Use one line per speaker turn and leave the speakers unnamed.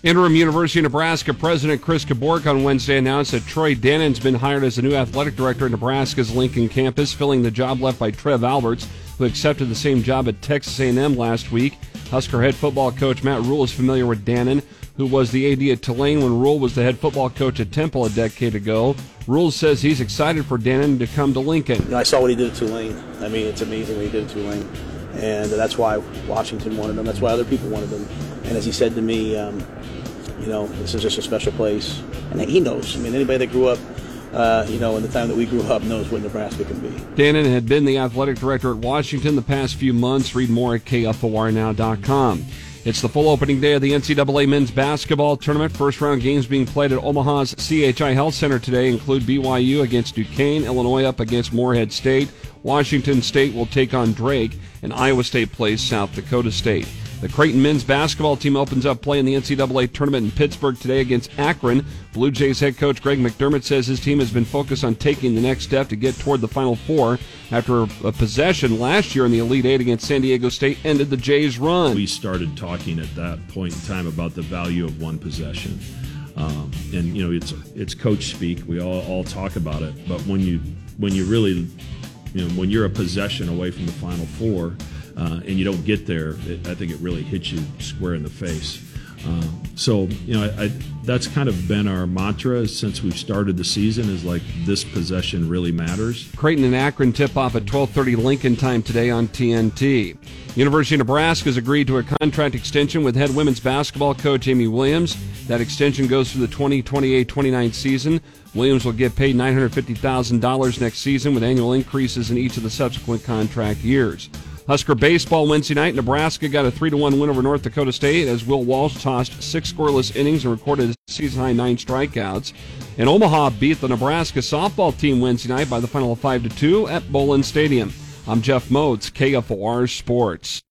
Interim University of Nebraska President Chris Kabork on Wednesday announced that Troy Dannon's been hired as the new athletic director at Nebraska's Lincoln campus, filling the job left by Trev Alberts, who accepted the same job at Texas A&M last week. Husker head football coach Matt Rule is familiar with Dannon, who was the AD at Tulane when Rule was the head football coach at Temple a decade ago. Rule says he's excited for Dannon to come to Lincoln.
I saw what he did at Tulane. I mean, it's amazing what he did at Tulane. And that's why Washington wanted him. That's why other people wanted him. And as he said to me, this is just a special place. And he knows. I mean, anybody that grew up, in the time that we grew up knows what Nebraska can be.
Dannon had been the athletic director at Washington the past few months. Read more at KFORnow.com. It's the full opening day of the NCAA men's basketball tournament. First-round games being played at Omaha's CHI Health Center today include BYU against Duquesne, Illinois up against Morehead State, Washington State will take on Drake, and Iowa State plays South Dakota State. The Creighton men's basketball team opens up play in the NCAA tournament in Pittsburgh today against Akron. Blue Jays head coach Greg McDermott says his team has been focused on taking the next step to get toward the Final Four after a possession last year in the Elite Eight against San Diego State ended the Jays' run.
We started talking at that point in time about the value of one possession. It's coach speak. We all talk about it. But when you're a possession away from the Final Four, and you don't get there, I think it really hits you square in the face. That's kind of been our mantra since we've started the season, is like, this possession really matters.
Creighton and Akron tip off at 12:30 Lincoln time today on TNT. University of Nebraska has agreed to a contract extension with head women's basketball coach Amy Williams. That extension goes through the 2028-29 season. Williams will get paid $950,000 next season, with annual increases in each of the subsequent contract years. Husker baseball Wednesday night. Nebraska got a 3-1 win over North Dakota State as Will Walsh tossed 6 scoreless innings and recorded a season-high 9 strikeouts. And Omaha beat the Nebraska softball team Wednesday night by the final of 5-2 at Bowlin Stadium. I'm Jeff Moats, KFOR Sports.